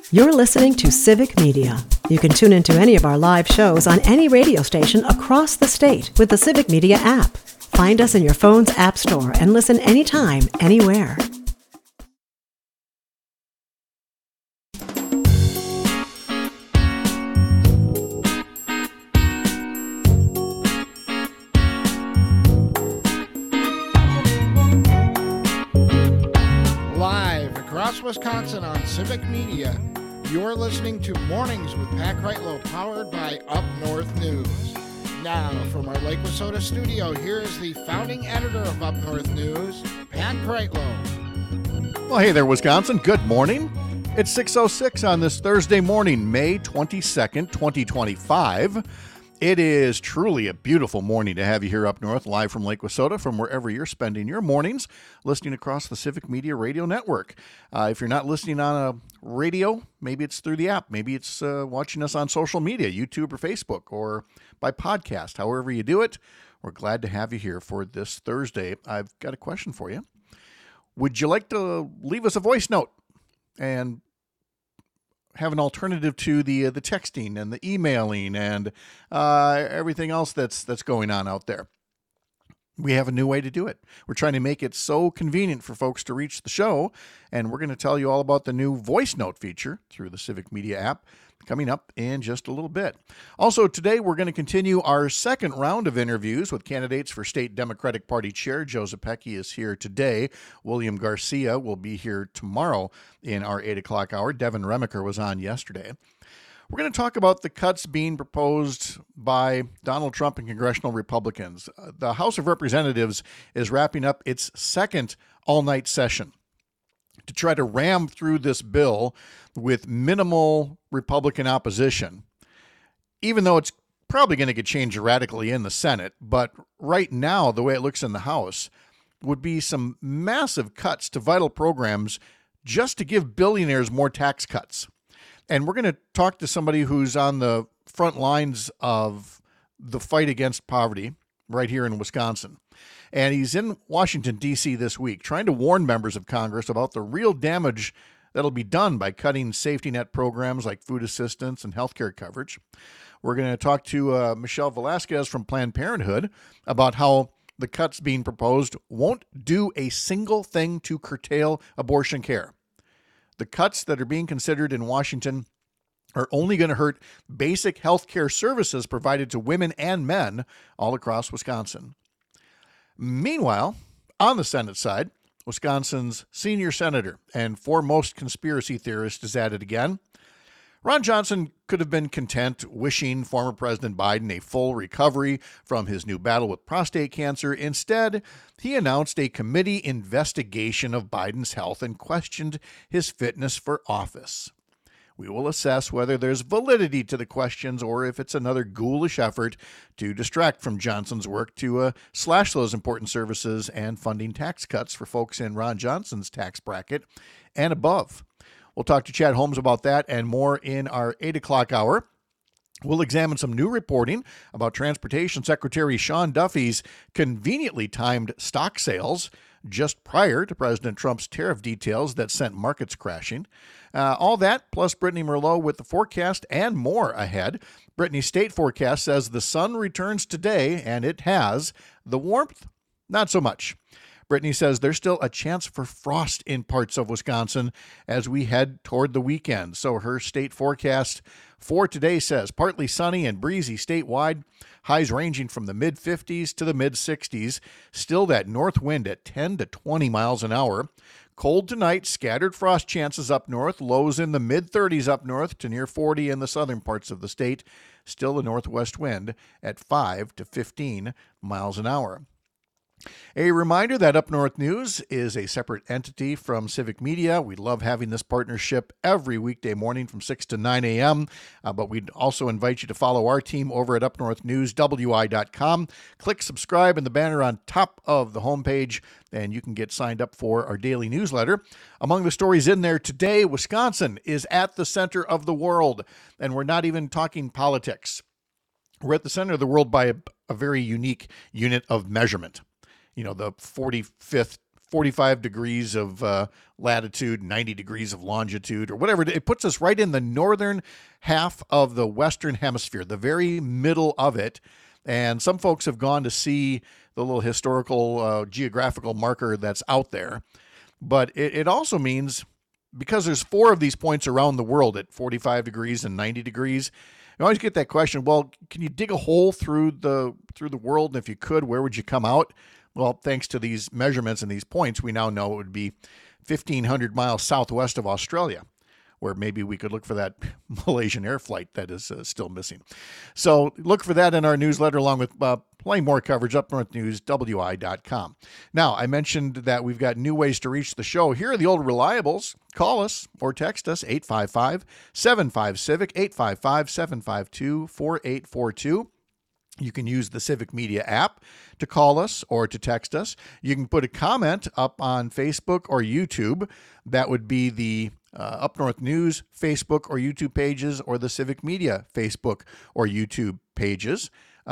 You're listening to Civic Media. You can tune into any of our live shows on any radio station across the state with the Civic Media app. Find us in your phone's app store and listen anytime, anywhere. Live across Wisconsin on Civic Media, you're listening to Mornings with Pat Kreitlow, powered by Up North News. Now, from our Lake Wissota studio, here is the founding editor of Up North News, Pat Kreitlow. Well, hey there, Wisconsin. Good morning. It's 6:06 on this Thursday morning, May 22nd, 2025. It is truly a beautiful morning to have you here up north, live from Lake Wissota, from wherever you're spending your mornings, listening across the Civic Media Radio Network. If you're not listening on a radio, maybe it's through the app. Maybe it's watching us on social media, YouTube or Facebook, or by podcast. However you do it, we're glad to have you here for this Thursday. I've got a question for you. Would you like to leave us a voice note and have an alternative to the texting and the emailing and everything else that's going on out there? We have a new way to do it. We're trying to make it so convenient for folks to reach the show, and we're going to tell you all about the new voice note feature through the Civic Media app coming up in just a little bit. Also, today we're going to continue our second round of interviews with candidates for State Democratic Party Chair. Joe Zepecki is here today. William Garcia will be here tomorrow in our 8 o'clock hour. Devin Remiker was on yesterday. We're going to talk about the cuts being proposed by Donald Trump and congressional Republicans. The House of Representatives is wrapping up its second all-night session to try to ram through this bill with minimal Republican opposition, even though it's probably going to get changed radically in the Senate. But right now, the way it looks in the House would be some massive cuts to vital programs just to give billionaires more tax cuts. And we're going to talk to somebody who's on the front lines of the fight against poverty right here in Wisconsin. And he's in Washington, D.C. this week, trying to warn members of Congress about the real damage that'll be done by cutting safety net programs like food assistance and health care coverage. We're going to talk to Michelle Velasquez from Planned Parenthood about how the cuts being proposed won't do a single thing to curtail abortion care. The cuts that are being considered in Washington are only going to hurt basic health care services provided to women and men all across Wisconsin. Meanwhile, on the Senate side, Wisconsin's senior senator and foremost conspiracy theorist is at it again. Ron Johnson could have been content wishing former President Biden a full recovery from his new battle with prostate cancer. Instead, he announced a committee investigation of Biden's health and questioned his fitness for office. We will assess whether there's validity to the questions or if it's another ghoulish effort to distract from Johnson's work to slash those important services and funding tax cuts for folks in Ron Johnson's tax bracket and above. We'll talk to Chad Holmes about that and more in our 8 o'clock hour. We'll examine some new reporting about Transportation Secretary Sean Duffy's conveniently timed stock sales just prior to President Trump's tariff details that sent markets crashing. All that, plus Brittany Merlot with the forecast and more ahead. Brittany's state forecast says the sun returns today, and it has. The warmth, not so much. Brittany says there's still a chance for frost in parts of Wisconsin as we head toward the weekend. So her state forecast for today says partly sunny and breezy statewide, highs ranging from the mid-50s to the mid-60s. Still that north wind at 10 to 20 miles an hour. Cold tonight, scattered frost chances up north, lows in the mid-30s up north to near 40 in the southern parts of the state. Still the northwest wind at 5 to 15 miles an hour. A reminder that Up North News is a separate entity from Civic Media. We love having this partnership every weekday morning from 6 to 9 a.m., but we'd also invite you to follow our team over at upnorthnewswi.com. Click subscribe in the banner on top of the homepage, and you can get signed up for our daily newsletter. Among the stories in there today, Wisconsin is at the center of the world, and we're not even talking politics. We're at the center of the world by a very unique unit of measurement. You know, the 45th 45 degrees of latitude, 90 degrees of longitude, or whatever. It puts us right in the northern half of the Western Hemisphere, the very middle of it. And some folks have gone to see the little historical geographical marker that's out there. But it also means, because there's 4 of these points around the world at 45 degrees and 90 degrees, you always get that question, well, can you dig a hole through the world? And if you could, where would you come out? Well, thanks to these measurements and these points, we now know it would be 1,500 miles southwest of Australia, where maybe we could look for that Malaysian air flight that is still missing. So look for that in our newsletter, along with plenty more coverage, upnorthnewswi.com. Now, I mentioned that we've got new ways to reach the show. Here are the old reliables. Call us or text us, 855-75-CIVIC, 855-752-4842. You can use the Civic Media app to call us or to text us. You can put a comment up on Facebook or YouTube. That would be the Up North News Facebook or YouTube pages, or the Civic Media Facebook or YouTube pages.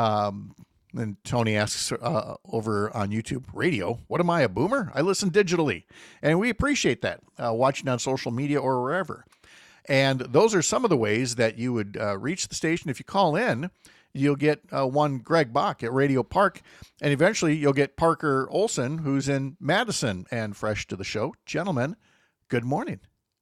And Tony asks over on YouTube, radio, what am I, a boomer? I listen digitally. And we appreciate that, watching on social media or wherever. And those are some of the ways that you would reach the station. If you call in, you'll get one Greg Bach at Radio Park, and eventually you'll get Parker Olson, who's in Madison and fresh to the show. Gentlemen, good morning.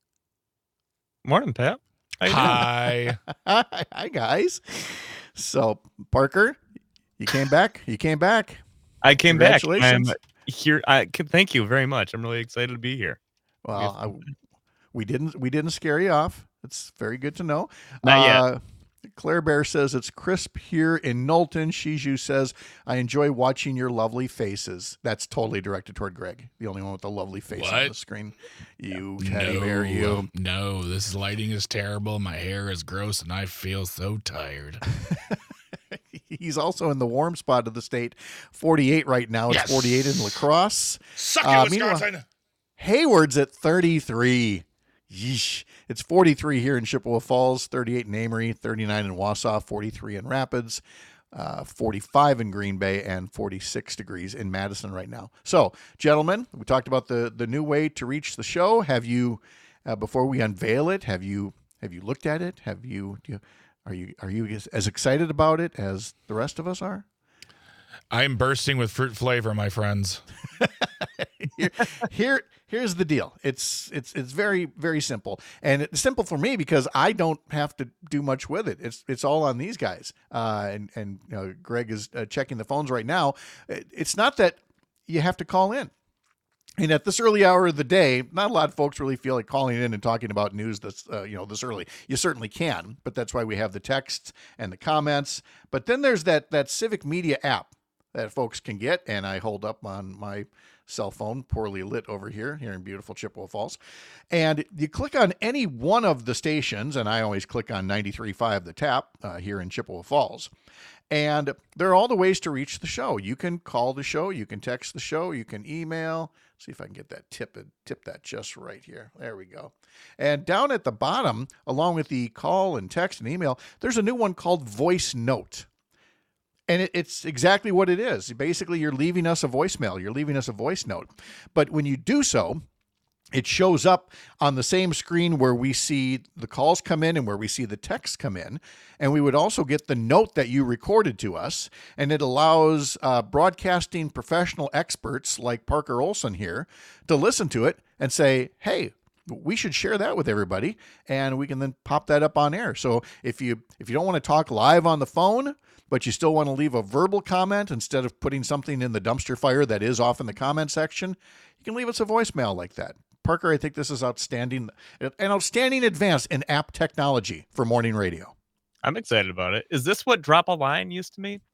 Morning, Pat. Hi. Hi, guys. So, Parker, you came back. I came back. I'm here. Thank you very much. I'm really excited to be here. Well, we didn't scare you off. It's very good to know. Not yet. Claire Bear says it's crisp here in Knowlton. Shiju says, I enjoy watching your lovely faces. That's totally directed toward Greg, the only one with the lovely face on the screen. You teddy bear, you. No, this lighting is terrible. My hair is gross, and I feel so tired. He's also in the warm spot of the state, 48 right now. It's 48 in La Crosse. Suck it, Wisconsin. Hayward's at 33. Yeesh. It's 43 here in Chippewa Falls, 38 in Amory, 39 in Wausau, 43 in Rapids, 45 in Green Bay, and 46 degrees in Madison right now. So, gentlemen, we talked about the new way to reach the show. Have you, before we unveil it, have you looked at it? Are you as excited about it as the rest of us are? I'm bursting with fruit flavor, my friends. Here's the deal. It's very, very simple, and it's simple for me because I don't have to do much with it. It's all on these guys. And you know, Greg is checking the phones right now. It's not that you have to call in. And at this early hour of the day, not a lot of folks really feel like calling in and talking about news that's this early. You certainly can, but that's why we have the texts and the comments. But then there's that Civic Media app that folks can get, and I hold up on my cell phone, poorly lit over here in beautiful Chippewa Falls. And you click on any one of the stations, and I always click on 93.5 The Tap here in Chippewa Falls. And there are all the ways to reach the show. You can call the show, you can text the show, you can email. See if I can get that tip that just right here. There we go. And down at the bottom, along with the call and text and email, there's a new one called Voice Note. And it's exactly what it is. Basically, you're leaving us a voicemail. You're leaving us a voice note. But when you do so, it shows up on the same screen where we see the calls come in and where we see the texts come in. And we would also get the note that you recorded to us. And it allows broadcasting professional experts like Parker Olson here to listen to it and say, hey, we should share that with everybody. And we can then pop that up on air. So if you don't want to talk live on the phone, but you still want to leave a verbal comment instead of putting something in the dumpster fire that is off in the comment section, you can leave us a voicemail like that. Parker, I think this is outstanding, an outstanding advance in app technology for morning radio. I'm excited about it. Is this what Drop a Line used to mean?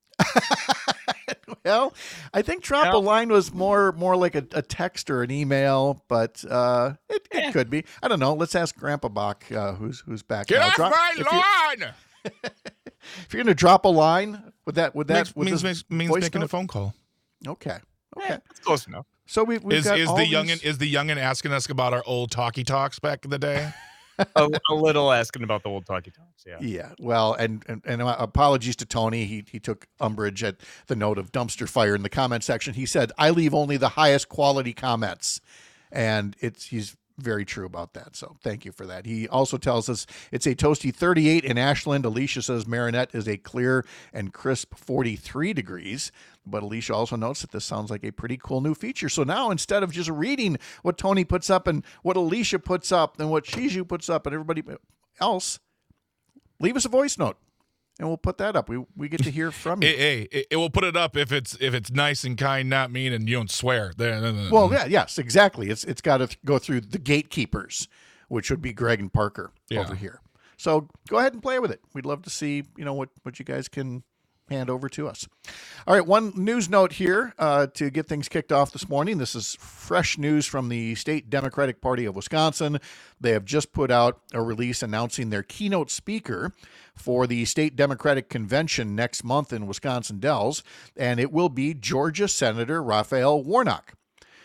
Well, I think Drop a Line was more like a text or an email, but it could be. I don't know. Let's ask Grandpa Bach, who's back Get now. off my lawn! If you're going to drop a line, would means making a phone call. Okay. It's close enough. So we've got is the youngin asking us about our old talkie talks back in the day? a little asking about the old talkie talks. Yeah. Yeah. Well, and apologies to Tony. He took umbrage at the note of dumpster fire in the comment section. He said, "I leave only the highest quality comments," and he's very true about that. So thank you for that. He also tells us it's a toasty 38 in Ashland. Alicia says Marinette is a clear and crisp 43 degrees. But Alicia also notes that this sounds like a pretty cool new feature. So now instead of just reading what Tony puts up and what Alicia puts up and what Shiju puts up and everybody else, leave us a voice note. And we'll put that up. We get to hear from you. It will put it up if it's nice and kind, not mean, and you don't swear. Well, yeah, yes, exactly. It's got to go through the gatekeepers, which would be Greg and Parker over here. So go ahead and play with it. We'd love to see what you guys can hand over to us. All right, one news note here to get things kicked off this morning. This is fresh news from the State Democratic Party of Wisconsin. They have just put out a release announcing their keynote speaker for the State Democratic Convention next month in Wisconsin Dells, and it will be Georgia Senator Raphael Warnock.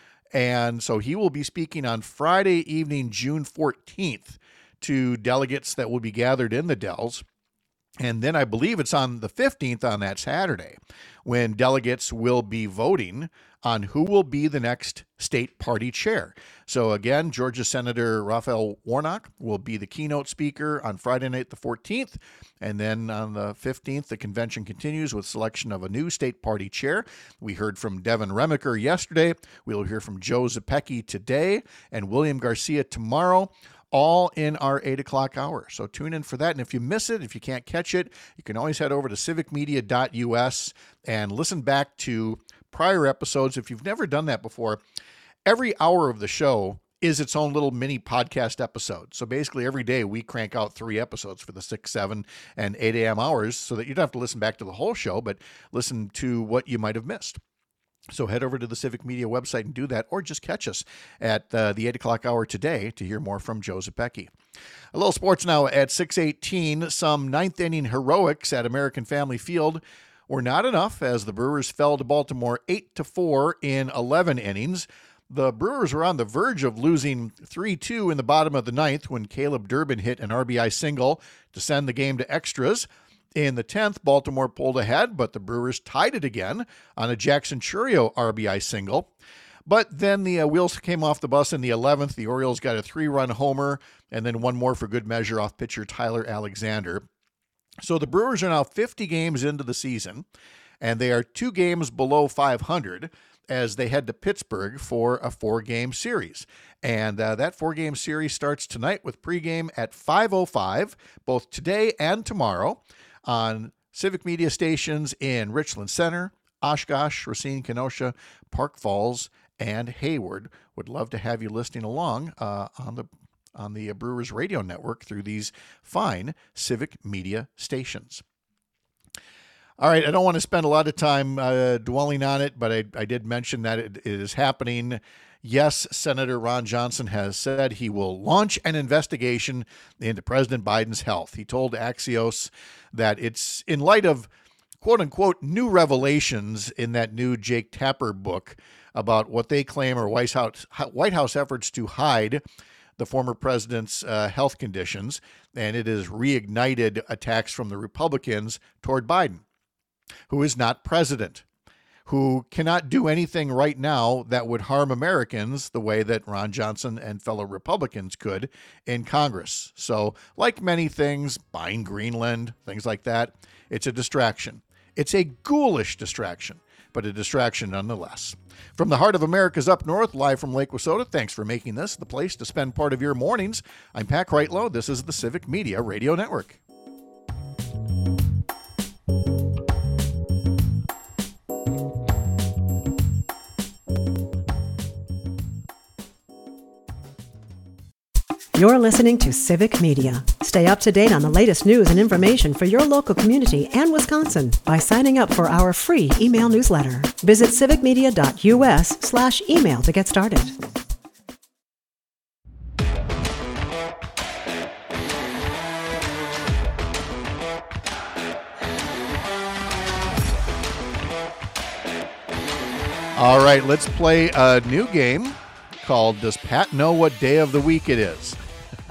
And so he will be speaking on Friday evening, June 14th, to delegates that will be gathered in the Dells. And then I believe it's on the 15th, on that Saturday, when delegates will be voting on who will be the next state party chair. So again, Georgia Senator Raphael Warnock will be the keynote speaker on Friday night, the 14th. And then on the 15th, the convention continues with selection of a new state party chair. We heard from Devin Remiker yesterday. We'll hear from Joe Zepecki today and William Garcia tomorrow, all in our 8 o'clock hour. So tune in for that. And if you miss it, if you can't catch it, you can always head over to civicmedia.us and listen back to prior episodes. If you've never done that before, every hour of the show is its own little mini podcast episode. So basically every day we crank out 3 episodes for the 6, 7, and 8 a.m. hours so that you don't have to listen back to the whole show, but listen to what you might have missed. So head over to the Civic Media website and do that, or just catch us at the 8 o'clock hour today to hear more from Joe Zepecki. A little sports now at 6:18. Some ninth-inning heroics at American Family Field were not enough as the Brewers fell to Baltimore 8-4 in 11 innings. The Brewers were on the verge of losing 3-2 in the bottom of the ninth when Caleb Durbin hit an RBI single to send the game to extras. In the 10th, Baltimore pulled ahead, but the Brewers tied it again on a Jackson Churio RBI single. But then the wheels came off the bus in the 11th. The Orioles got a 3-run homer and then one more for good measure off pitcher Tyler Alexander. So the Brewers are now 50 games into the season, and they are 2 games below 500 as they head to Pittsburgh for a 4-game series. And that 4-game series starts tonight with pregame at 5:05, both today and tomorrow, on Civic Media stations in Richland Center, Oshkosh, Racine, Kenosha, Park Falls, and Hayward. Would love to have you listening along on the Brewers radio network through these fine Civic Media stations. All right, I don't want to spend a lot of time dwelling on it, but I did mention that it is happening. Yes, Senator Ron Johnson has said he will launch an investigation into President Biden's health. He told Axios that it's in light of, quote unquote, new revelations in that new Jake Tapper book about what they claim are White House efforts to hide the former president's health conditions, and it has reignited attacks from the Republicans toward Biden, who is not president, who cannot do anything right now that would harm Americans the way that Ron Johnson and fellow Republicans could in Congress. So, like many things, buying Greenland, things like that, it's a distraction. It's a ghoulish distraction, but a distraction nonetheless. From the heart of America's up north, live from Lake Wissota, thanks for making this the place to spend part of your mornings. I'm Pat Kreitlow. This is the Civic Media Radio Network. You're listening to Civic Media. Stay up to date on the latest news and information for your local community and Wisconsin by signing up for our free email newsletter. Visit civicmedia.us/email to get started. All right, let's play a new game called Does Pat Know What Day of the Week It Is?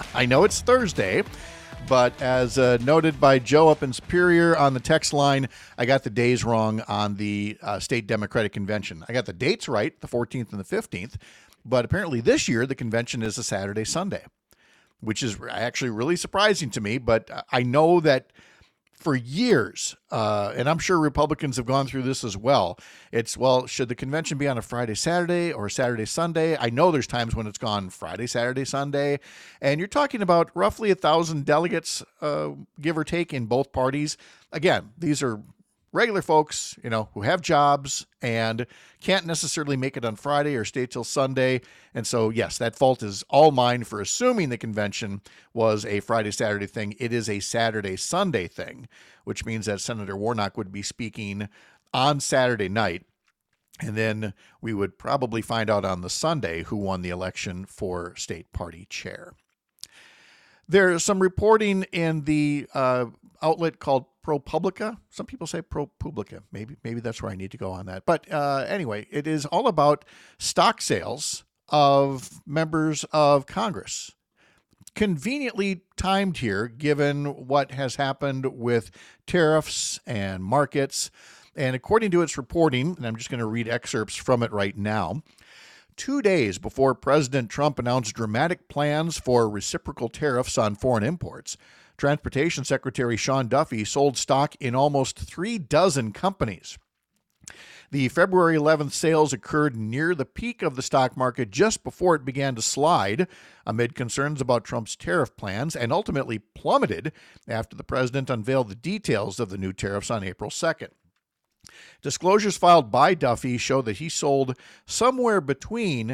I know it's Thursday, but as noted by Joe up in Superior on the text line, I got the days wrong on the state Democratic Convention. I got the dates right, the 14th and the 15th, but apparently this year the convention is a Saturday, Sunday, which is actually really surprising to me. But I know that for years, and I'm sure Republicans have gone through this as well, it's, well, should the convention be on a Friday, Saturday or Saturday, Sunday? I know there's times when it's gone Friday, Saturday, Sunday, and you're talking about roughly 1,000 delegates, give or take, in both parties. Again, these are regular folks, who have jobs and can't necessarily make it on Friday or stay till Sunday. And so, yes, that fault is all mine for assuming the convention was a Friday, Saturday thing. It is a Saturday, Sunday thing, which means that Senator Warnock would be speaking on Saturday night. And then we would probably find out on the Sunday who won the election for state party chair. There's some reporting in the outlet called ProPublica. Some people say ProPublica. Maybe that's where I need to go on that. But anyway, it is all about stock sales of members of Congress. Conveniently timed here, given what has happened with tariffs and markets. And according to its reporting, and I'm just going to read excerpts from it right now, 2 days before President Trump announced dramatic plans for reciprocal tariffs on foreign imports, Transportation Secretary Sean Duffy sold stock in almost 36 companies. The February 11th sales occurred near the peak of the stock market just before it began to slide amid concerns about Trump's tariff plans, and ultimately plummeted after the president unveiled the details of the new tariffs on April 2nd. Disclosures filed by Duffy show that he sold somewhere between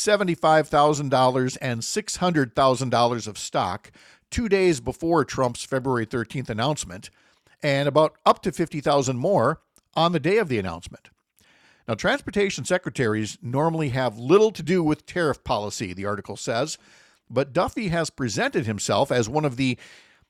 $75,000 and $600,000 of stock 2 days before Trump's February 13th announcement, and about up to $50,000 more on the day of the announcement. Now, transportation secretaries normally have little to do with tariff policy, the article says, but Duffy has presented himself as one of the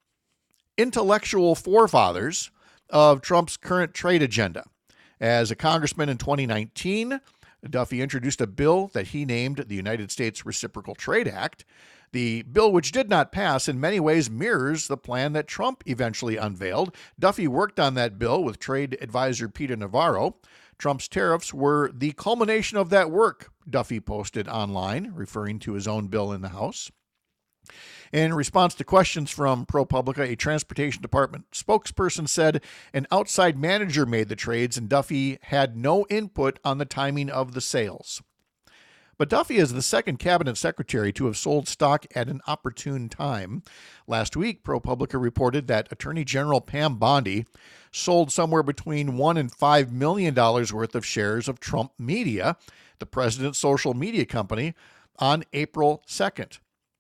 intellectual forefathers of Trump's current trade agenda. As a congressman in 2019, Duffy introduced a bill that he named the United States Reciprocal Trade Act. The bill, which did not pass, in many ways mirrors the plan that Trump eventually unveiled. Duffy worked on that bill with trade advisor Peter Navarro. Trump's tariffs were the culmination of that work, Duffy posted online, referring to his own bill in the House. In response to questions from ProPublica, a Transportation Department spokesperson said an outside manager made the trades and Duffy had no input on the timing of the sales. But Duffy is the second cabinet secretary to have sold stock at an opportune time. Last week, ProPublica reported that Attorney General Pam Bondi sold somewhere between $1 and $5 million worth of shares of Trump Media, the president's social media company, on April 2nd.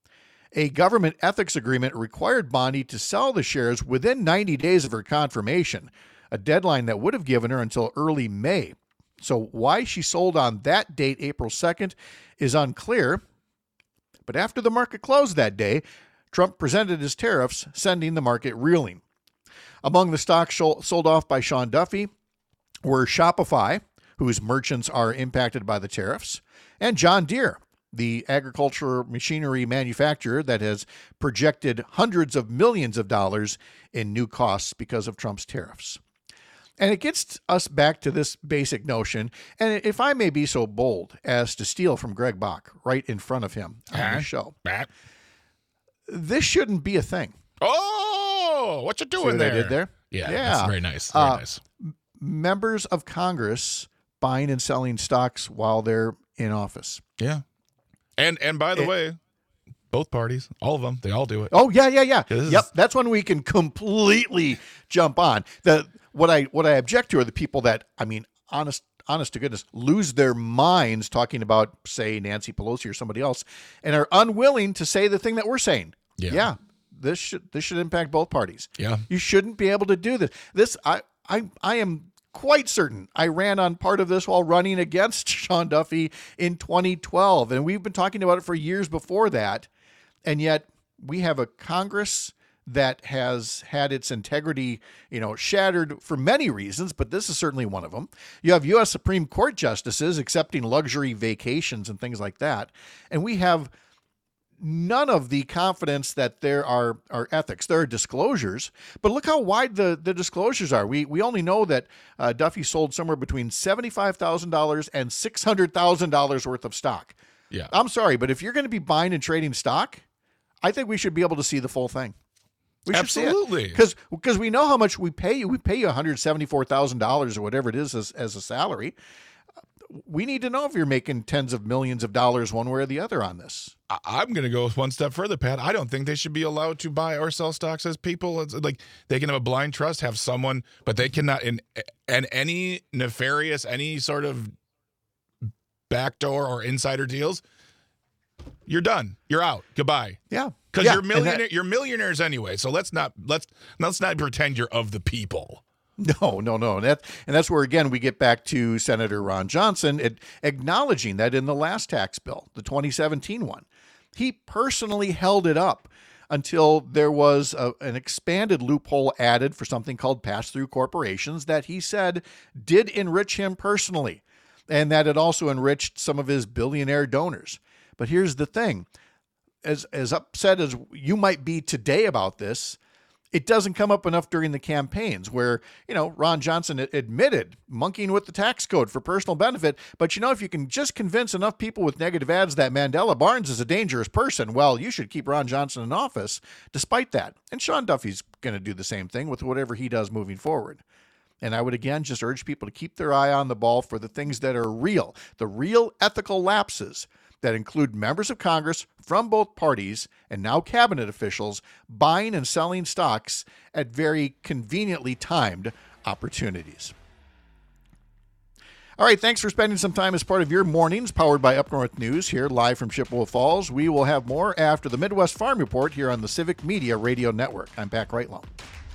A government ethics agreement required Bondi to sell the shares within 90 days of her confirmation, a deadline that would have given her until early May. So why she sold on that date, April 2nd, is unclear. But after the market closed that day, Trump presented his tariffs, sending the market reeling. Among the stocks sold off by Sean Duffy were Shopify, whose merchants are impacted by the tariffs, and John Deere, the agriculture machinery manufacturer that has projected hundreds of millions of dollars in new costs because of Trump's tariffs. And it gets us back to this basic notion, and if I may be so bold as to steal from Greg Bach right in front of him on the show, this shouldn't be a thing. Oh, what you doing there? I did there? Yeah, that's very nice. Very nice. Members of Congress buying and selling stocks while they're in office. Yeah. And by the way, both parties, all of them, they all do it. Oh, yeah. Yep, that's when we can completely jump on. What I object to are the people that, honest to goodness, lose their minds talking about, say, Nancy Pelosi or somebody else, and are unwilling to say the thing that we're saying. Yeah, this should impact both parties. Yeah, you shouldn't be able to do this. I am quite certain I ran on part of this while running against Sean Duffy in 2012, and we've been talking about it for years before that, and yet we have a Congress that has had its integrity, shattered for many reasons, but this is certainly one of them. You have U.S. Supreme Court justices accepting luxury vacations and things like that. And we have none of the confidence that there are ethics. There are disclosures, but look how wide the disclosures are. We only know that Duffy sold somewhere between $75,000 and $600,000 worth of stock. Yeah. I'm sorry, but if you're going to be buying and trading stock, I think we should be able to see the full thing. We should Absolutely. Because we know how much we pay you. We pay you $174,000 or whatever it is as a salary. We need to know if you're making tens of millions of dollars one way or the other on this. I'm going to go one step further, Pat. I don't think they should be allowed to buy or sell stocks as people. It's like they can have a blind trust, have someone, but they cannot in any nefarious, any sort of backdoor or insider deals. You're done. You're out. Goodbye. Yeah. Because you're millionaires anyway. So let's not pretend you're of the people. No. And that's where, again, we get back to Senator Ron Johnson acknowledging that in the last tax bill, the 2017 one, he personally held it up until there was an expanded loophole added for something called pass-through corporations that he said did enrich him personally, and that it also enriched some of his billionaire donors. But here's the thing. As upset as you might be today about this, it doesn't come up enough during the campaigns where, Ron Johnson admitted monkeying with the tax code for personal benefit. But, if you can just convince enough people with negative ads that Mandela Barnes is a dangerous person, well, you should keep Ron Johnson in office despite that. And Sean Duffy's going to do the same thing with whatever he does moving forward. And I would, again, just urge people to keep their eye on the ball for the things that are real, the real ethical lapses that include members of Congress from both parties and now cabinet officials buying and selling stocks at very conveniently timed opportunities. All right, thanks for spending some time as part of your mornings, powered by Up North News here live from Chippewa Falls. We will have more after the Midwest Farm Report here on the Civic Media Radio Network. I'm Pat Reitlow.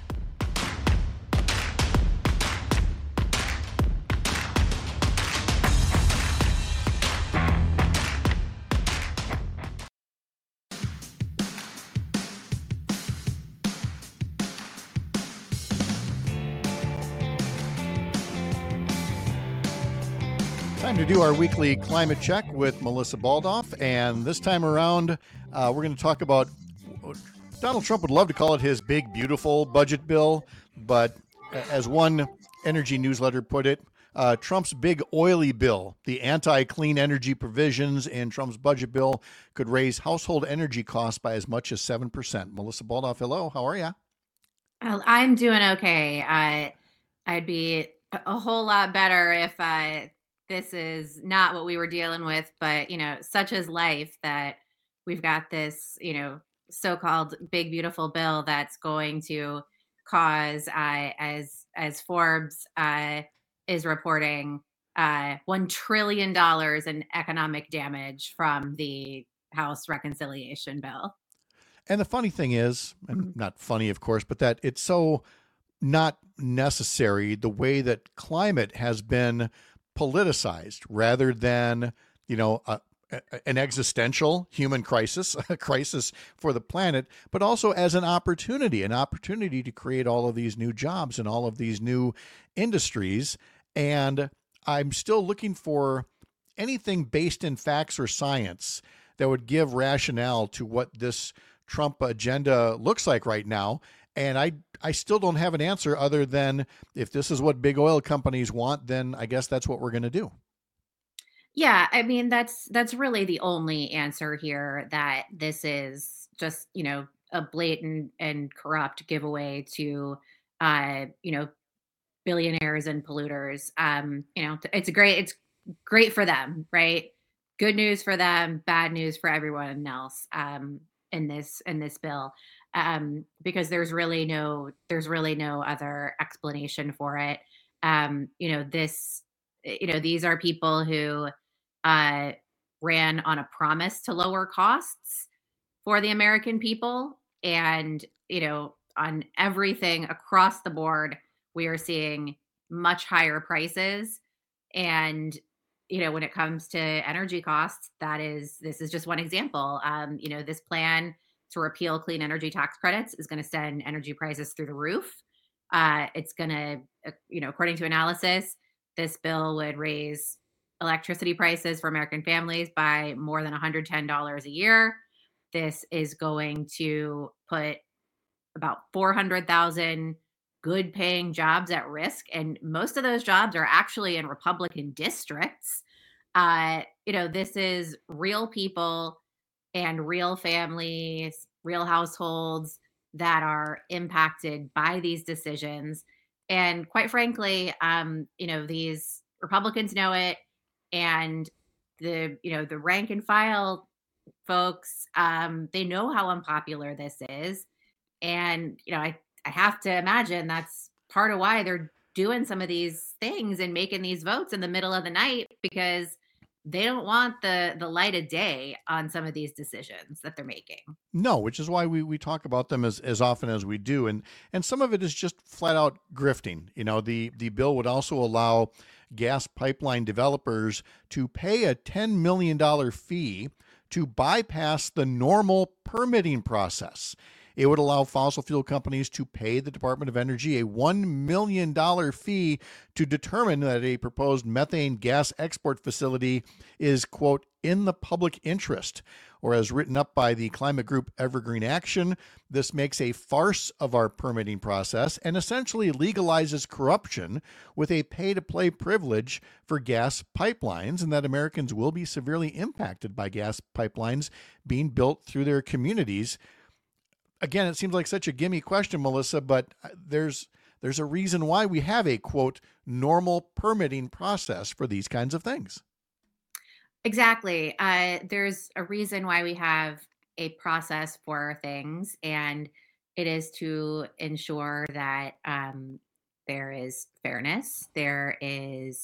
Time to do our weekly climate check with Melissa Baldoff, and this time around we're going to talk about, Donald Trump would love to call it his big, beautiful budget bill, but as one energy newsletter put it, Trump's big oily bill, the anti-clean energy provisions in Trump's budget bill could raise household energy costs by as much as 7%. Melissa Baldoff, hello, how are you? Well, I'm doing okay. I'd be a whole lot better if this is not what we were dealing with, but such is life that we've got this, so-called big beautiful bill that's going to cause, as Forbes is reporting, $1 trillion in economic damage from the House reconciliation bill. And the funny thing is, and not funny, of course, but that it's so not necessary the way that climate has been politicized rather than, an existential human crisis, a crisis for the planet, but also as an opportunity to create all of these new jobs and all of these new industries. And I'm still looking for anything based in facts or science that would give rationale to what this Trump agenda looks like right now. And I still don't have an answer other than if this is what big oil companies want, then I guess that's what we're going to do. Yeah, I mean, that's really the only answer here, that this is just, a blatant and corrupt giveaway to, billionaires and polluters. It's great for them, right? Good news for them, bad news for everyone else in this bill. Because there's really no other explanation for it. These are people who ran on a promise to lower costs for the American people. And, on everything across the board, we are seeing much higher prices. And, when it comes to energy costs, this is just one example. This plan to repeal clean energy tax credits is going to send energy prices through the roof. It's going to, according to analysis, this bill would raise electricity prices for American families by more than $110 a year. this is going to put about 400,000 good paying jobs at risk. And most of those jobs are actually in Republican districts. This is real people and real families, real households that are impacted by these decisions. And quite frankly, these Republicans know it, and the rank and file folks, they know how unpopular this is, and I have to imagine that's part of why they're doing some of these things and making these votes in the middle of the night, because they don't want the light of day on some of these decisions that they're making. No, which is why we talk about them as often as we do. And some of it is just flat out grifting. The bill would also allow gas pipeline developers to pay a $10 million fee to bypass the normal permitting process. It would allow fossil fuel companies to pay the Department of Energy a $1 million fee to determine that a proposed methane gas export facility is, quote, in the public interest. Or as written up by the climate group Evergreen Action, this makes a farce of our permitting process and essentially legalizes corruption with a pay-to-play privilege for gas pipelines, and that Americans will be severely impacted by gas pipelines being built through their communities. Again, it seems like such a gimme question, Melissa, but there's a reason why we have a, quote, normal permitting process for these kinds of things. Exactly. There's a reason why we have a process for things, and it is to ensure that there is fairness. There is,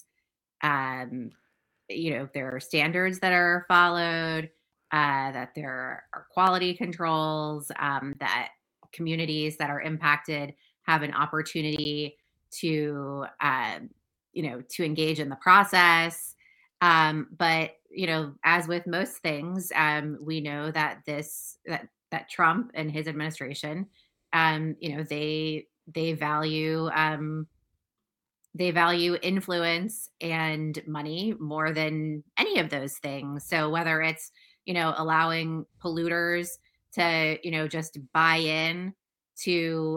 there are standards that are followed, that there are quality controls, that communities that are impacted have an opportunity to, to engage in the process. But as with most things, we know that that Trump and his administration, they value influence and money more than any of those things. So whether it's allowing polluters to just buy in to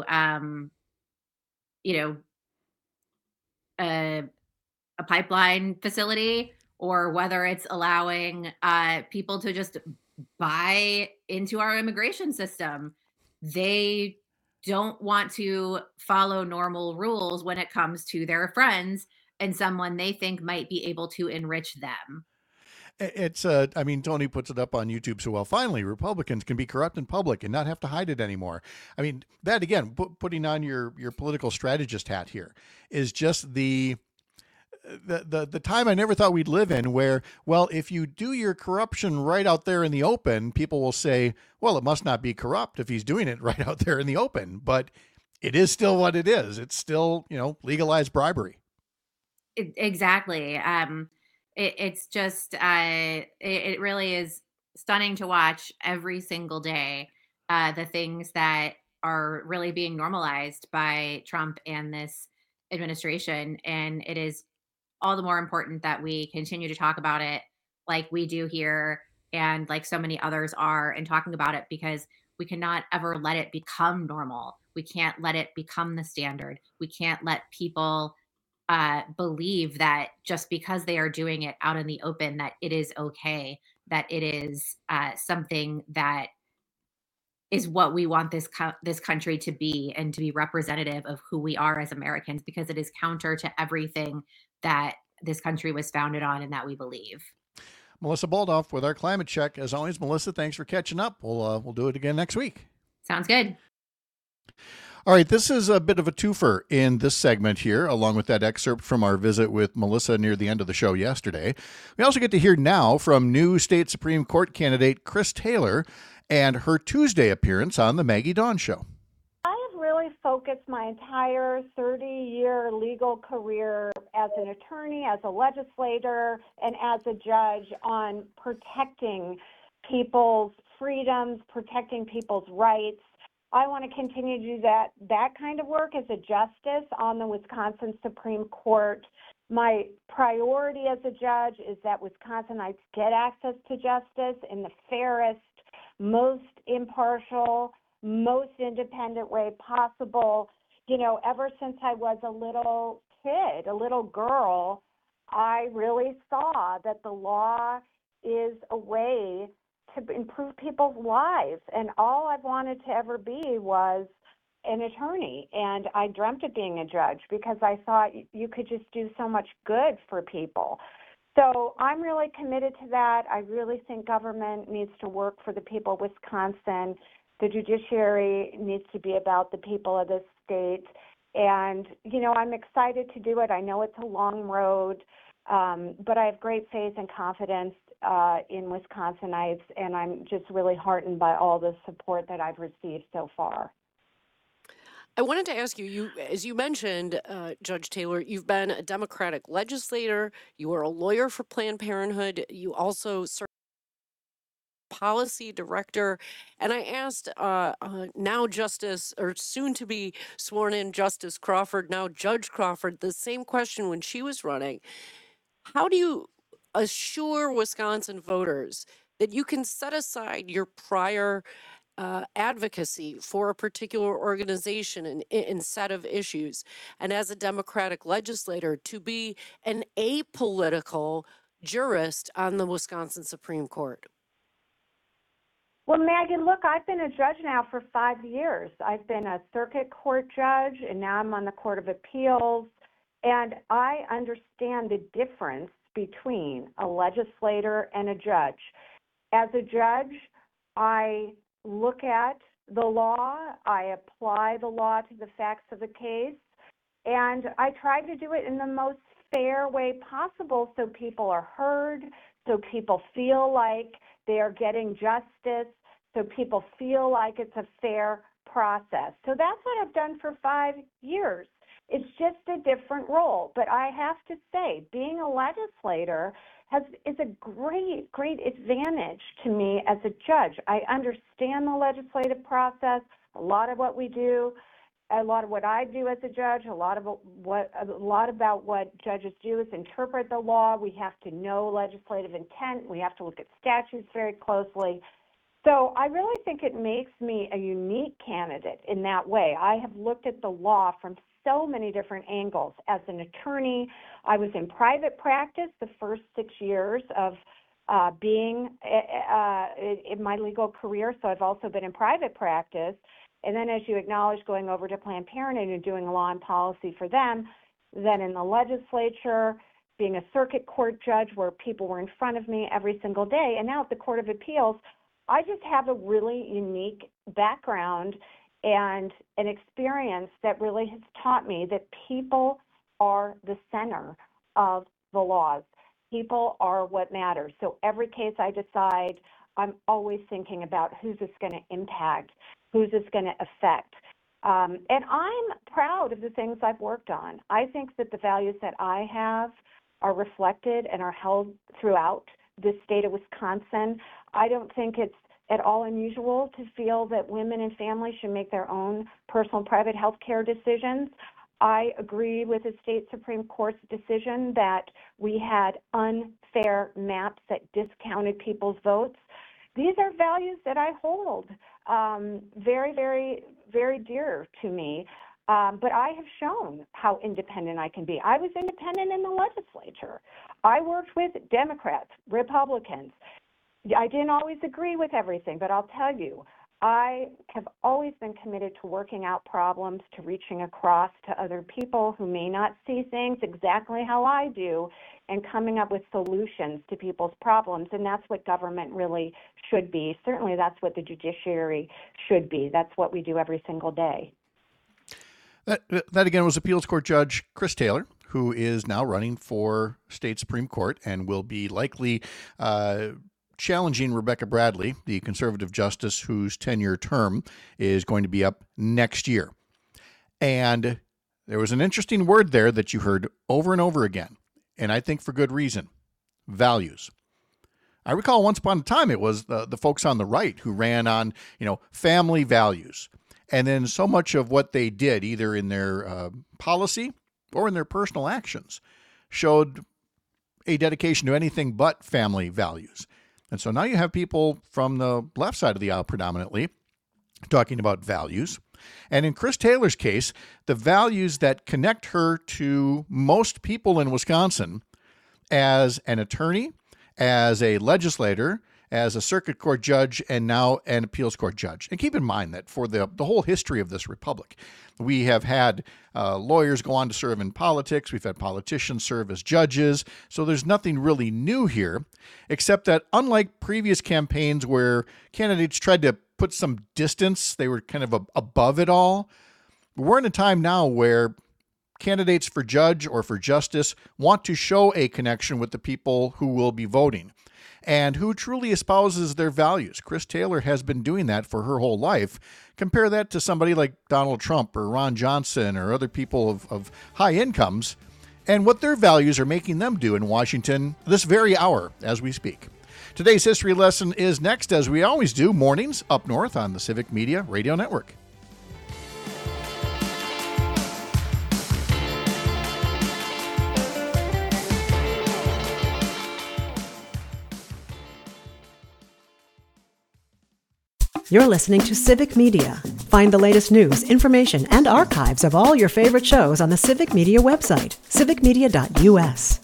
a pipeline facility, or whether it's allowing people to just buy into our immigration system, they don't want to follow normal rules when it comes to their friends and someone they think might be able to enrich them. It's Tony puts it up on YouTube so well. Finally, Republicans can be corrupt in public and not have to hide it anymore. I mean, that again, putting on your political strategist hat here is just the time I never thought we'd live in, where, well, if you do your corruption right out there in the open, people will say, well, it must not be corrupt if he's doing it right out there in the open. But it is still what it is. It's still, legalized bribery. Exactly. It's just, it really is stunning to watch every single day, the things that are really being normalized by Trump and this administration. And it is all the more important that we continue to talk about it like we do here, and like so many others are, and talking about it, because we cannot ever let it become normal. We can't let it become the standard. We can't let people believe that just because they are doing it out in the open, that it is okay, that it is something that is what we want this country to be, and to be representative of who we are as Americans, because it is counter to everything that this country was founded on and that we believe. Melissa Boldoff with our climate check. As always, Melissa, thanks for catching up. We'll do it again next week. Sounds good. All right, this is a bit of a twofer in this segment here, along with that excerpt from our visit with Melissa near the end of the show yesterday. We also get to hear now from new state Supreme Court candidate Chris Taylor and her Tuesday appearance on the Maggie Dawn Show. I have really focused my entire 30-year legal career as an attorney, as a legislator, and as a judge on protecting people's freedoms, protecting people's rights. I want to continue to do that kind of work as a justice on the Wisconsin Supreme Court. My priority as a judge is that Wisconsinites get access to justice in the fairest, most impartial, most independent way possible. You know, ever since I was a little kid, a little girl, I really saw that the law is a way to improve people's lives. And all I wanted to ever be was an attorney. And I dreamt of being a judge because I thought you could just do so much good for people. So I'm really committed to that. I really think government needs to work for the people of Wisconsin. The judiciary needs to be about the people of this state. And, you know, I'm excited to do it. I know it's a long road, but I have great faith and confidence in Wisconsinites, and I'm just really heartened by all the support that I've received so far. I wanted to ask you, as you mentioned, Judge Taylor, you've been a Democratic legislator. You were a lawyer for Planned Parenthood. You also served as policy director. And I asked now Justice, or soon to be sworn in Justice Crawford, now Judge Crawford, the same question when she was running. How do you assure Wisconsin voters that you can set aside your prior advocacy for a particular organization and set of issues, and as a Democratic legislator, to be an apolitical jurist on the Wisconsin Supreme Court? Well, Maggie, look, I've been a judge now for 5 years. I've been a circuit court judge, and now I'm on the Court of Appeals, and I understand the difference between a legislator and a judge. As a judge, I look at the law, I apply the law to the facts of the case, and I try to do it in the most fair way possible so people are heard, so people feel like they are getting justice, so people feel like it's a fair process. So that's what I've done for 5 years. It's just a different role. But I have to say, being a legislator is a great, great advantage to me as a judge. I understand the legislative process, a lot of what we do, a lot of what I do as a judge, a lot about what judges do is interpret the law. We have to know legislative intent. We have to look at statutes very closely. So I really think it makes me a unique candidate in that way. I have looked at the law from so many different angles. As an attorney, I was in private practice the first 6 years of being in my legal career, so I've also been in private practice. And then, as you acknowledged, going over to Planned Parenthood and doing law and policy for them, then in the legislature, being a circuit court judge where people were in front of me every single day, and now at the Court of Appeals, I just have a really unique background and an experience that really has taught me that people are the center of the laws. People are what matters. So every case I decide, I'm always thinking about who's this going to impact, who's this going to affect. And I'm proud of the things I've worked on. I think that the values that I have are reflected and are held throughout the state of Wisconsin. I don't think it's at all unusual to feel that women and families should make their own personal and private health care decisions. I agree with the state Supreme Court's decision that we had unfair maps that discounted people's votes. These are values that I hold very, very, very dear to me. But I have shown how independent I can be. I was independent in the legislature. I worked with Democrats, Republicans. I didn't always agree with everything, but I'll tell you, I have always been committed to working out problems, to reaching across to other people who may not see things exactly how I do, and coming up with solutions to people's problems. And that's what government really should be. Certainly that's what the judiciary should be. That's what we do every single day. That again was Appeals Court Judge Chris Taylor, who is now running for state Supreme Court and will be likely challenging Rebecca Bradley, the conservative justice whose 10-year term is going to be up next year. And there was an interesting word there that you heard over and over again, and I think for good reason: values. I recall once upon a time it was the folks on the right who ran on, family values. And then so much of what they did, either in their policy or in their personal actions, showed a dedication to anything but family values. And so now you have people from the left side of the aisle predominantly talking about values. And in Chris Taylor's case, the values that connect her to most people in Wisconsin as an attorney, as a legislator, as a circuit court judge, and now an appeals court judge. And keep in mind that for the whole history of this republic, we have had lawyers go on to serve in politics. We've had politicians serve as judges. So there's nothing really new here, except that unlike previous campaigns where candidates tried to put some distance, they were kind of above it all. We're in a time now where candidates for judge or for justice want to show a connection with the people who will be voting and who truly espouses their values. Chris Taylor has been doing that for her whole life. Compare that to somebody like Donald Trump or Ron Johnson or other people of high incomes and what their values are making them do in Washington this very hour as we speak. Today's history lesson is next, as we always do, mornings up north on the Civic Media Radio Network. You're listening to Civic Media. Find the latest news, information, and archives of all your favorite shows on the Civic Media website, civicmedia.us.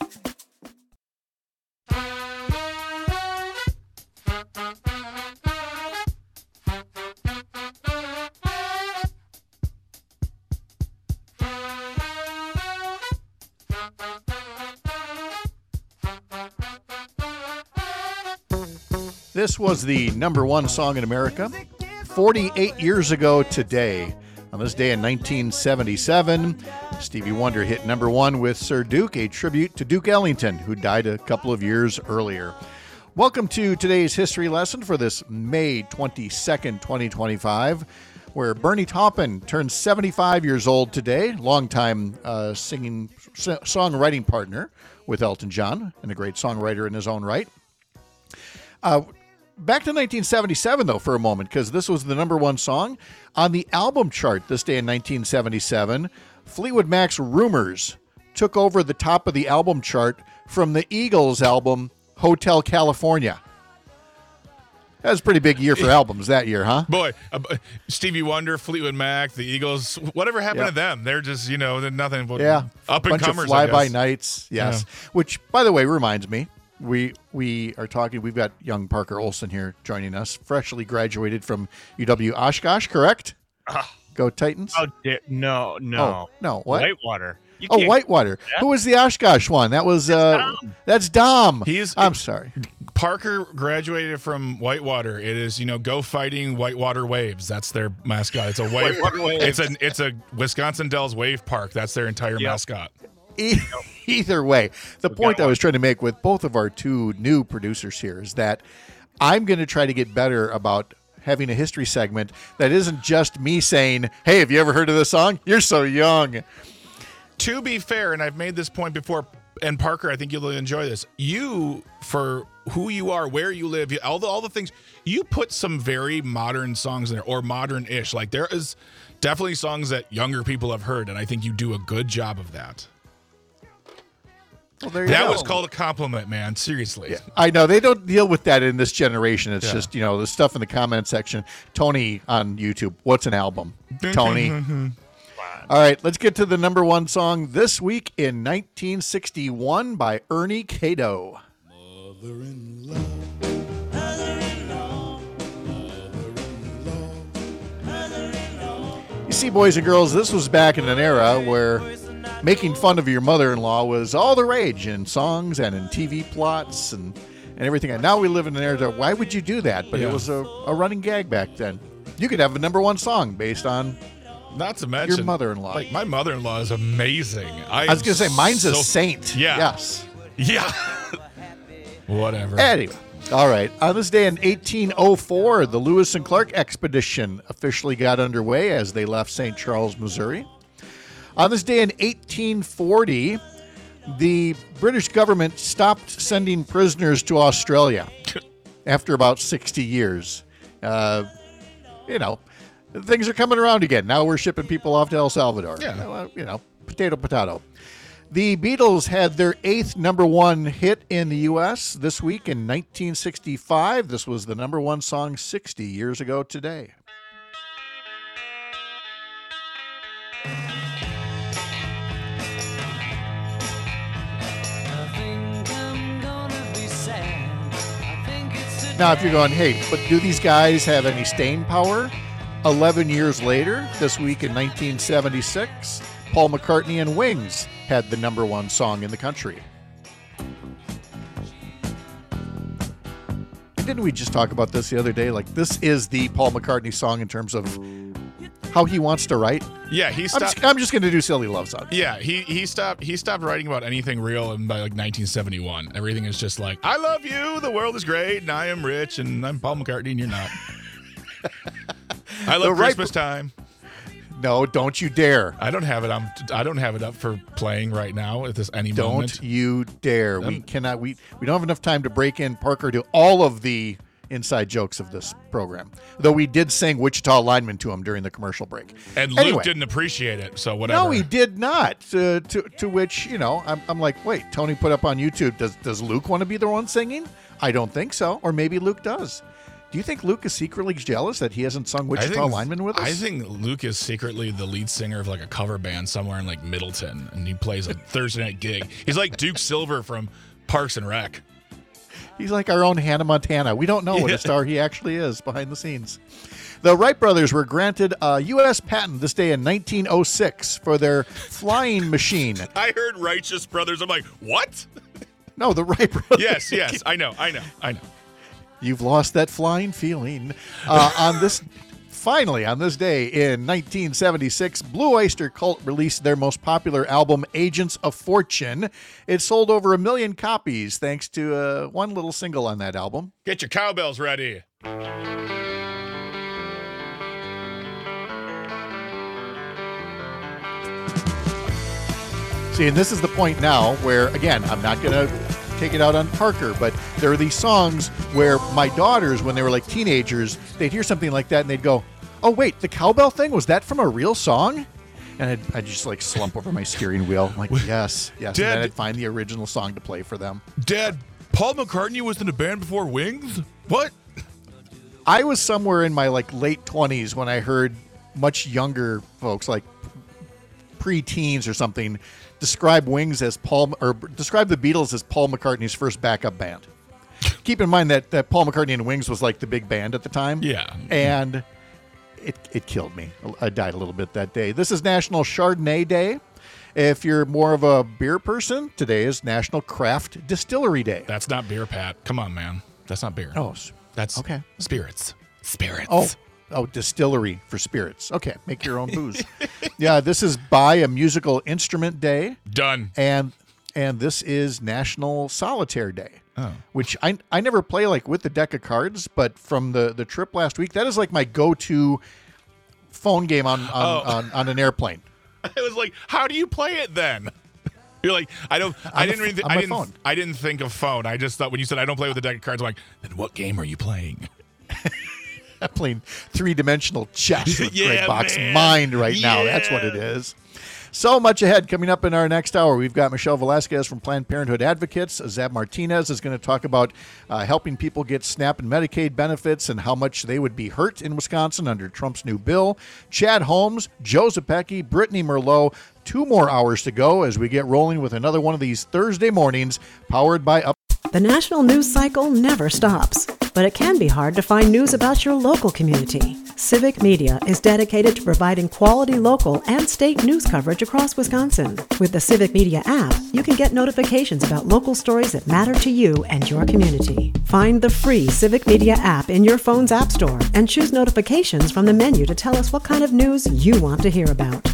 This was the number one song in America 48 years ago today. On this day in 1977, Stevie Wonder hit number one with Sir Duke, a tribute to Duke Ellington, who died a couple of years earlier. Welcome to today's history lesson for this May 22nd, 2025, where Bernie Taupin turns 75 years old today, longtime songwriting partner with Elton John, and a great songwriter in his own right. Back to 1977, though, for a moment, because this was the number one song on the album chart this day in 1977. Fleetwood Mac's Rumors took over the top of the album chart from the Eagles album Hotel California. That was a pretty big year for albums that year, huh? Boy, Stevie Wonder, Fleetwood Mac, the Eagles, whatever happened to them? They're just, they're nothing but up-and-comers, bunch of fly-by-nights, yes. Yeah. Which, by the way, reminds me, we are talking, we've got young Parker Olson here joining us, freshly graduated from UW Oshkosh, correct? Go Titans. No. Oh, no, what? Whitewater. Whitewater. Yeah. Who was the Oshkosh one? That was that's Dom. I'm sorry. Parker graduated from Whitewater. It is, go fighting Whitewater Waves. That's their mascot. It's a wave. It's a Wisconsin Dells Wave Park. That's their entire mascot. Either way, the point I was trying to make with both of our two new producers here is that I'm going to try to get better about having a history segment that isn't just me saying, hey, have you ever heard of this song? You're so young. To be fair, and I've made this point before, and Parker, I think you'll enjoy this. You, for who you are, where you live, all the things, you put some very modern songs in there, or modern-ish. Like, there is definitely songs that younger people have heard, and I think you do a good job of that. Well, there you that go. was called a compliment, man. Seriously. Yeah, I know. They don't deal with that in this generation. It's just, the stuff in the comment section. Tony on YouTube, what's an album? Tony. All right, let's get to the number one song this week in 1961 by Ernie Cato. Mother-in-law, mother-in-law, mother-in-law, mother-in-law. You see, boys and girls, this was back in an era where making fun of your mother-in-law was all the rage in songs and in TV plots and everything. And now we live in an era that, why would you do that? But it was a running gag back then. You could have a number one song based on not to mention your mother-in-law. Like, my mother-in-law is amazing. I was going to say, mine's a saint. Yeah. Yes. Yeah. Whatever. Anyway. All right. On this day in 1804, the Lewis and Clark expedition officially got underway as they left St. Charles, Missouri. On this day in 1840, the British government stopped sending prisoners to Australia after about 60 years. Things are coming around again. Now we're shipping people off to El Salvador. Yeah. Potato. The Beatles had their 8th number one hit in the U.S. this week in 1965. This was the number one song 60 years ago today. Now, if you're going, hey, but do these guys have any staying power? 11 years later, this week in 1976, Paul McCartney and Wings had the number one song in the country. Didn't we just talk about this the other day? Like, this is the Paul McCartney song in terms of how he wants to write. Yeah, he stopped. I'm just going to do silly love songs. Yeah, he stopped writing about anything real by like 1971. Everything is just like, I love you, the world is great, and I am rich, and I'm Paul McCartney, and you're not. I love Christmas time. No, don't you dare! I don't have it up for playing right now at this moment. Don't you dare! We cannot. We don't have enough time to break in, Parker, to all of the inside jokes of this program. Though we did sing Wichita Lineman to him during the commercial break, and Luke didn't appreciate it. So whatever. No, he did not. To which, you know, I'm like, wait. Tony put up on YouTube. Does Luke want to be the one singing? I don't think so. Or maybe Luke does. Do you think Luke is secretly jealous that he hasn't sung Wichita Lineman with us? I think Luke is secretly the lead singer of like a cover band somewhere in like Middleton, and he plays a Thursday night gig. He's like Duke Silver from Parks and Rec. He's like our own Hannah Montana. We don't know what a star he actually is behind the scenes. The Wright brothers were granted a U.S. patent this day in 1906 for their flying machine. I heard Righteous Brothers. I'm like, what? No, the Wright brothers. Yes. I know. You've lost that flying feeling. On this day in 1976, Blue Oyster Cult released their most popular album, Agents of Fortune. It sold over 1 million copies thanks to one little single on that album. Get your cowbells ready. See, and this is the point now where, again, I'm not going to take it out on Parker, but there are these songs where my daughters, when they were like teenagers, they'd hear something like that and they'd go, oh, wait, the cowbell thing, was that from a real song? And I'd just like slump over my steering wheel. I'm like, yes. Dad, and then I'd find the original song to play for them. Dad, Paul McCartney was in a band before Wings? What? I was somewhere in my like late 20s when I heard much younger folks, like pre-teens or something, describe Wings as describe the Beatles as Paul McCartney's first backup band. Keep in mind that Paul McCartney and Wings was like the big band at the time. Yeah. And it killed me. I died a little bit that day. This is National Chardonnay Day. If you're more of a beer person, today is National Craft Distillery Day. That's not beer, Pat. Come on, man. That's not beer. Oh, that's okay. Spirits. Oh, distillery for spirits. Okay, make your own booze. Yeah, this is Buy a Musical Instrument Day. Done. And this is National Solitaire Day. Oh. Which I never play like with the deck of cards, but from the trip last week, that is like my go-to phone game on an airplane. I was like, how do you play it then? You're like, I didn't think of phone. I just thought when you said I don't play with the deck of cards, I'm like, then what game are you playing? I'm playing three-dimensional chess with Greg Bach's mind right now. That's what it is. So much ahead coming up in our next hour. We've got Michelle Velasquez from Planned Parenthood Advocates. Zab Martinez is going to talk about helping people get SNAP and Medicaid benefits and how much they would be hurt in Wisconsin under Trump's new bill. Chad Holmes, Joe Zepecki, Brittany Merlot. 2 more hours to go as we get rolling with another one of these Thursday mornings powered by Up. The national news cycle never stops, but it can be hard to find news about your local community. Civic Media is dedicated to providing quality local and state news coverage across Wisconsin. With the Civic Media app, you can get notifications about local stories that matter to you and your community. Find the free Civic Media app in your phone's app store and choose notifications from the menu to tell us what kind of news you want to hear about.